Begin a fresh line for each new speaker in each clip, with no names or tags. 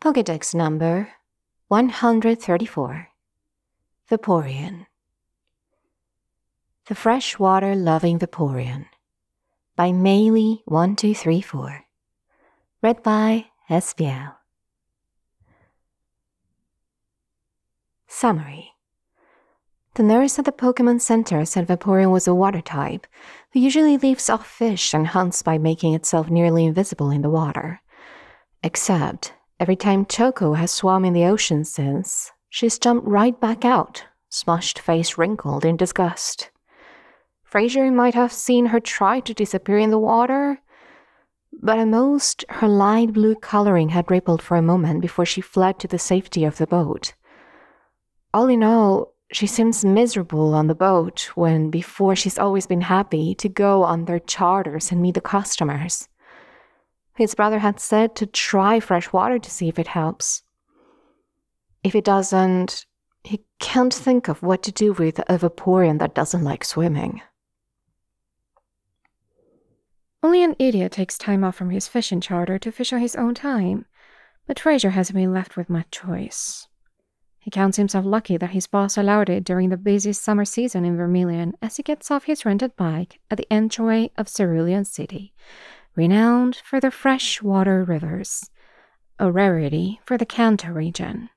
Pokédex number 134. Vaporeon. The Freshwater-Loving Vaporeon by Maylee1234. Read by Espiel. Summary. The nurse at the Pokemon Center said Vaporeon was a water type who usually lives off fish and hunts by making itself nearly invisible in the water. Except, every time Choco has swum in the ocean since, she's jumped right back out, smushed face wrinkled in disgust. Fraser might have seen her try to disappear in the water, but at most, her light blue coloring had rippled for a moment before she fled to the safety of the boat. All in all, she seems miserable on the boat when before she's always been happy to go on their charters and meet the customers. His brother had said to try fresh water to see if it helps. If it doesn't, he can't think of what to do with a Vaporeon that doesn't like swimming.
Only an idiot takes time off from his fishing charter to fish on his own time, but Fraser hasn't been left with much choice. He counts himself lucky that his boss allowed it during the busiest summer season in Vermilion as he gets off his rented bike at the entryway of Cerulean City, renowned for their freshwater rivers, a rarity for the Kanto region.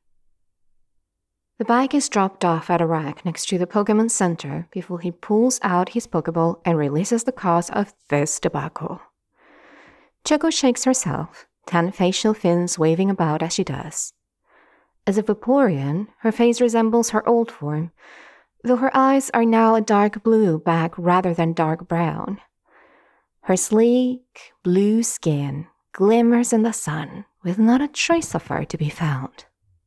The bike is dropped off at a rack next to the Pokemon Center before he pulls out his Pokeball and releases the cause of this debacle. Choco shakes herself, 10 facial fins waving about as she does. As a Vaporeon, her face resembles her old form, though her eyes are now a dark blue back rather than dark brown. Her sleek, blue skin glimmers in the sun, with not a trace of fur to be found.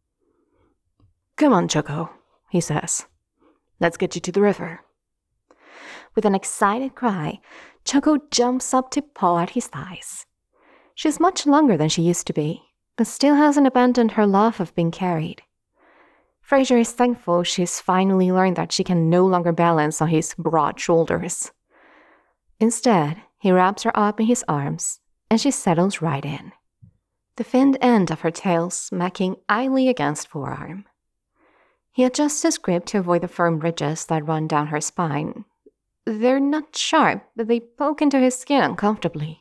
"Come on, Choco," he says. "Let's get you to the river." With an excited cry, Choco jumps up to paw at his thighs. She's much longer than she used to be, but still hasn't abandoned her love of being carried. Fraser is thankful she's finally learned that she can no longer balance on his broad shoulders. Instead, he wraps her up in his arms, and she settles right in, the finned end of her tail smacking idly against forearm. He adjusts his grip to avoid the firm ridges that run down her spine. They're not sharp, but they poke into his skin uncomfortably.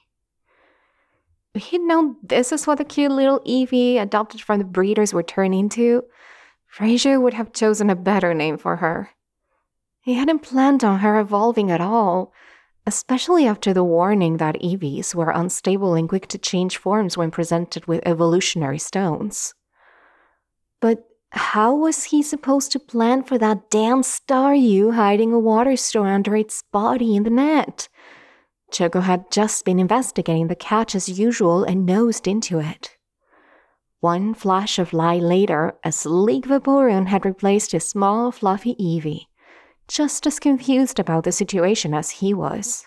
If he'd known this is what the cute little Eevee adopted from the breeders would turn into, Fraser would have chosen a better name for her. He hadn't planned on her evolving at all, especially after the warning that Eevees were unstable and quick to change forms when presented with evolutionary stones. But how was he supposed to plan for that damn Staryu hiding a water store under its body in the net? Choco had just been investigating the catch as usual and nosed into it. One flash of light later, a sleek Vaporeon had replaced his small, fluffy Eevee, just as confused about the situation as he was.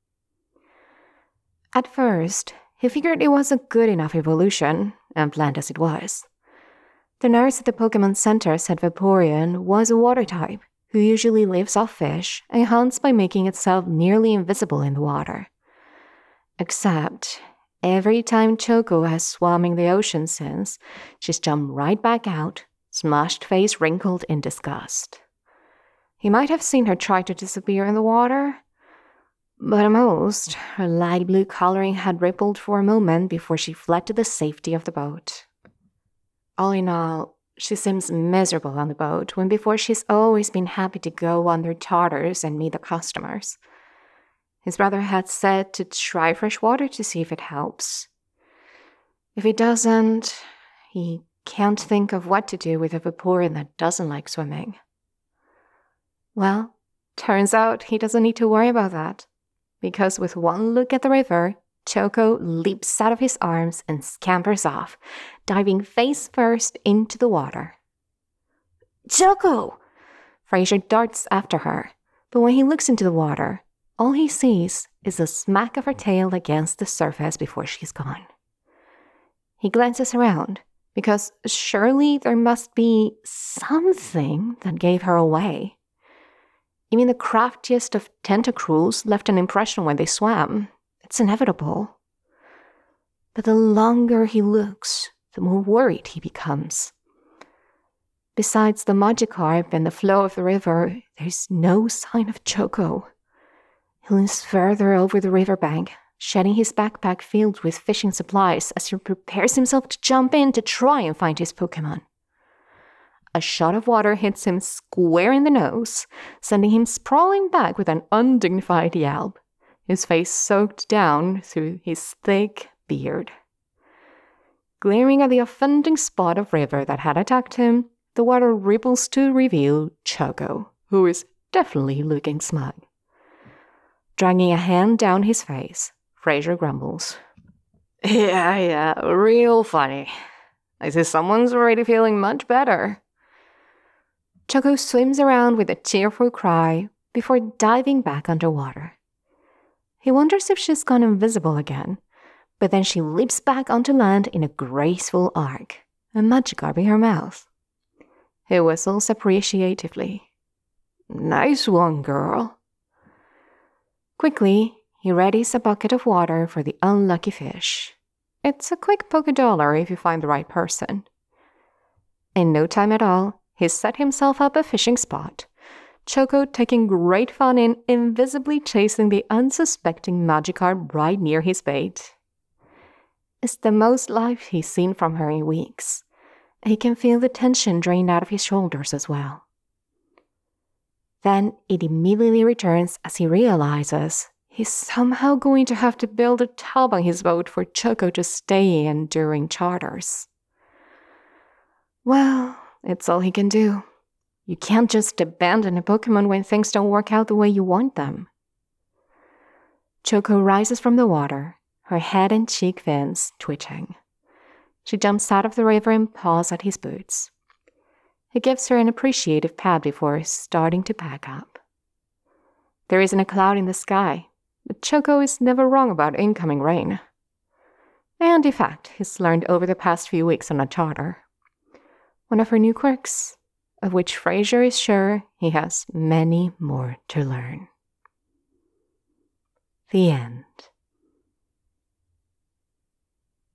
At first, he figured it was a good enough evolution, unplanned as it was. The nurse at the Pokemon Center said Vaporeon was a water type who usually lives off fish and hunts by making itself nearly invisible in the water. Except, every time Choco has swum in the ocean since, she's jumped right back out, smushed face wrinkled in disgust. He might have seen her try to disappear in the water, but at most, her light blue coloring had rippled for a moment before she fled to the safety of the boat. All in all, she seems miserable on the boat when before she's always been happy to go on their charters and meet the customers. His brother had said to try fresh water to see if it helps. If it doesn't, he can't think of what to do with a Vaporeon that doesn't like swimming. Well, turns out he doesn't need to worry about that, because with one look at the river, Choco leaps out of his arms and scampers off, diving face first into the water. "Choco!" Fraser darts after her, but when he looks into the water, all he sees is a smack of her tail against the surface before she's gone. He glances around, because surely there must be something that gave her away. Even the craftiest of tentacruels left an impression when they swam. It's inevitable. But the longer he looks, the more worried he becomes. Besides the Magikarp and the flow of the river, there's no sign of Choco. He leans further over the riverbank, shedding his backpack filled with fishing supplies as he prepares himself to jump in to try and find his Pokemon. A shot of water hits him square in the nose, sending him sprawling back with an undignified yelp, his face soaked down through his thick beard. Glaring at the offending spot of river that had attacked him, the water ripples to reveal Choco, who is definitely looking smug. Dragging a hand down his face, Fraser grumbles. Yeah, real funny. I see someone's already feeling much better. Choco swims around with a cheerful cry before diving back underwater. He wonders if she's gone invisible again, but then she leaps back onto land in a graceful arc, a Magikarp in her mouth. He whistles appreciatively. Nice one, girl. Quickly, he readies a bucket of water for the unlucky fish. It's a quick $1 if you find the right person. In no time at all, he set himself up a fishing spot, Choco taking great fun in invisibly chasing the unsuspecting Magikarp right near his bait. It's the most life he's seen from her in weeks. He can feel the tension drained out of his shoulders as well. Then it immediately returns as he realizes he's somehow going to have to build a tub on his boat for Choco to stay in during charters. Well, it's all he can do. You can't just abandon a Pokemon when things don't work out the way you want them. Choco rises from the water, her head and cheek fins twitching. She jumps out of the river and paws at his boots. He gives her an appreciative pat before starting to pack up. There isn't a cloud in the sky, but Choco is never wrong about incoming rain. And in fact, he's learned over the past few weeks on a charter. One of her new quirks, of which Fraser is sure he has many more to learn. The end.